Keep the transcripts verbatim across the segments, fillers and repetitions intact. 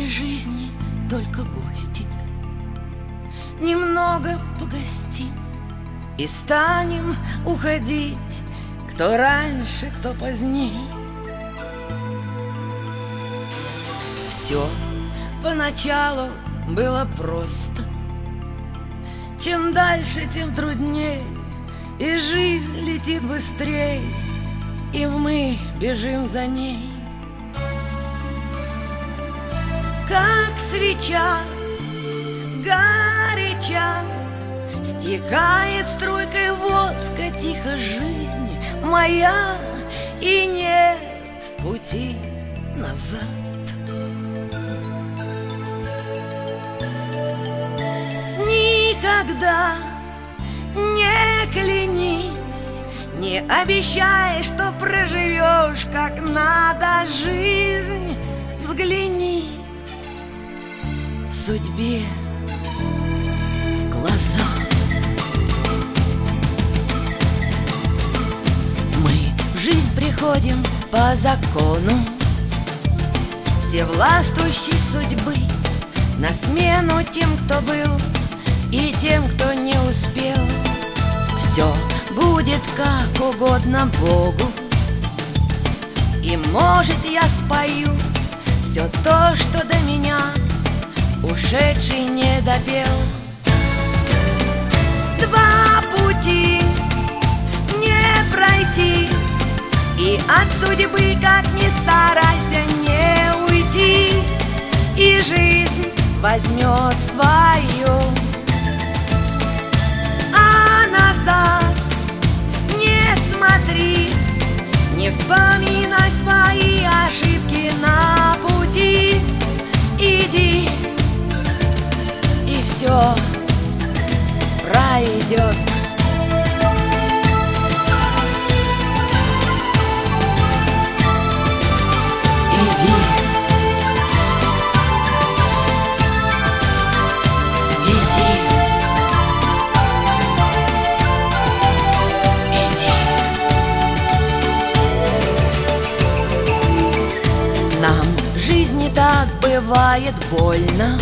этой жизни только гости. Немного погостим и станем уходить, кто раньше, кто поздней. Все поначалу было просто, чем дальше, тем трудней, и жизнь летит быстрей, и мы бежим за ней. Как свеча горяча, стекает струйкой воска тихо жизнь моя, и нет пути назад. Никогда не клянись, не обещай, что проживешь как надо жизнь. Взгляни судьбе в глаза. Мы в жизнь приходим по закону всевластующей судьбы, на смену тем, кто был, и тем, кто не успел. Все будет как угодно Богу, и, может, я спою все то, что до меня ушедший не допел. Два пути не пройти, и от судьбы, как ни старайся, не уйти, и жизнь возьмет свое. А назад не смотри, не вспоминай свои ошибки на пути. Иди, и все пройдет. Иди, иди, иди. Нам в жизни так бывает больно,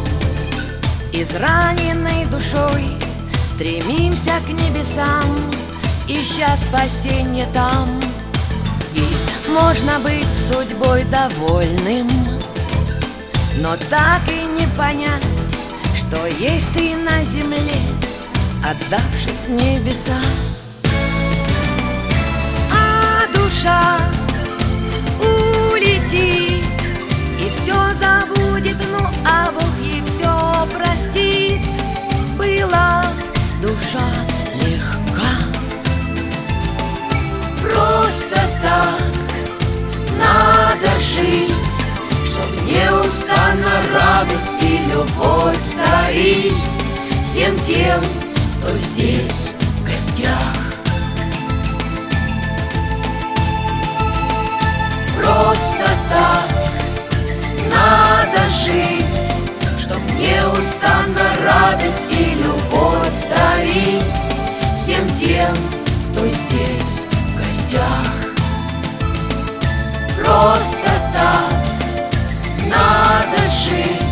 израненной душой стремимся к небесам, ища спасенье там. И можно быть судьбой довольным, но так и не понять, что есть ты на земле, отдавшись в небеса. А душа улетит и все забудет, ну а Бог ей все простит. Была душа легка, просто так надо жить, чтоб неустанно радость и любовь дарить всем тем, кто здесь в гостях. Просто так надо жить, чтоб неустанно радость и любовь дарить всем тем, кто здесь в гостях. Просто так надо жить.